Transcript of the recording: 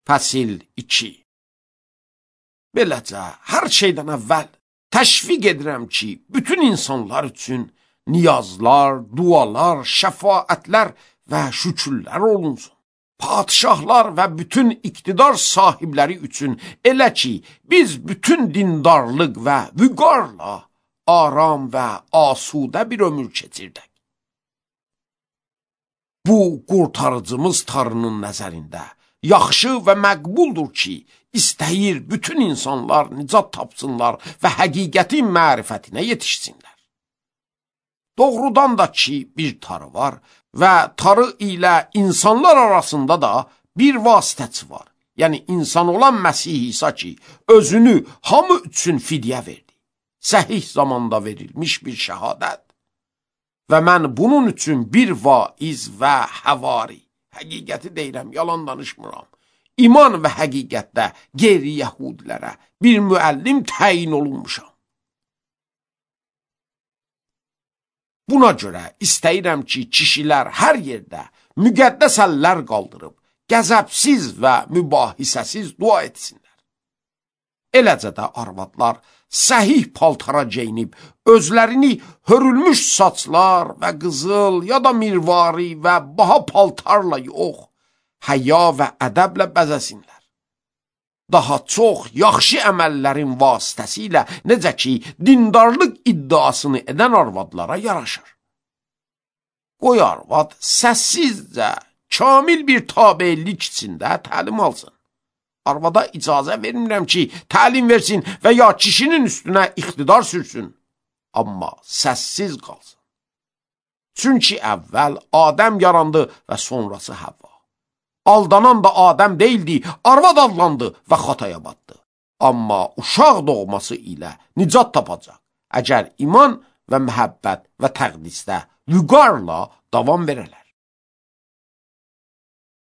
Fəsil 2. Beləcə, hər şeydən əvvəl təşviq edirəm ki, bütün insanlar üçün niyazlar, dualar, şəfaətlər və şükürlər olunsun. Padişahlar və bütün iqtidar sahibləri üçün elə ki, biz bütün dindarlıq və vüqarla aram və asudə bir ömür keçirdək. Bu, qurtarıcımız Tanrının nəzərində yaxşı və məqbuldur ki, istəyir bütün insanlar nicat tapsınlar və həqiqətin mərifətinə yetişsinlər. Doğrudan da ki, bir Tanrı var və Tanrı ilə insanlar arasında da bir vasitəçi var. Yəni, insan olan Məsih İsa ki, özünü hamı üçün fidyə verdi. Səhih zamanda verilmiş bir şəhadət. Və mən bunun üçün bir vaiz və həvari, həqiqəti deyirəm, yalan danışmıram, iman və həqiqətdə qeyri-yəhudilərə bir müəllim təyin olunmuşam. Buna görə istəyirəm ki, kişilər hər yerdə müqəddəs əllər qaldırıb, qəzəbsiz və mübahisəsiz dua etsinlər. Eləcə də arvadlar səhih paltara geyinib, özlərini hörülmüş saçlar və qızıl ya da mirvari və baha paltarla yox, həya və ədəblə bəzəsinlər. Daha çox yaxşı əməllərin vasitəsilə, necə ki, dindarlıq iddiasını edən arvadlara yaraşır. Qoy arvad səssizcə, kamil bir tabeillik içində təlim alsın. Arvada icazə vermirəm ki, təlim versin və ya kişinin üstünə iqtidar sürsün. Amma səssiz qalsın. Çünki əvvəl Adəm yarandı və sonrası Həvva. Aldanan da Adəm deyildi, arvad adlandı və xataya batdı. Amma uşaq doğması ilə nicat tapacaq. Əgər iman və məhəbbət və təqdisdə vüqarla davam verələr.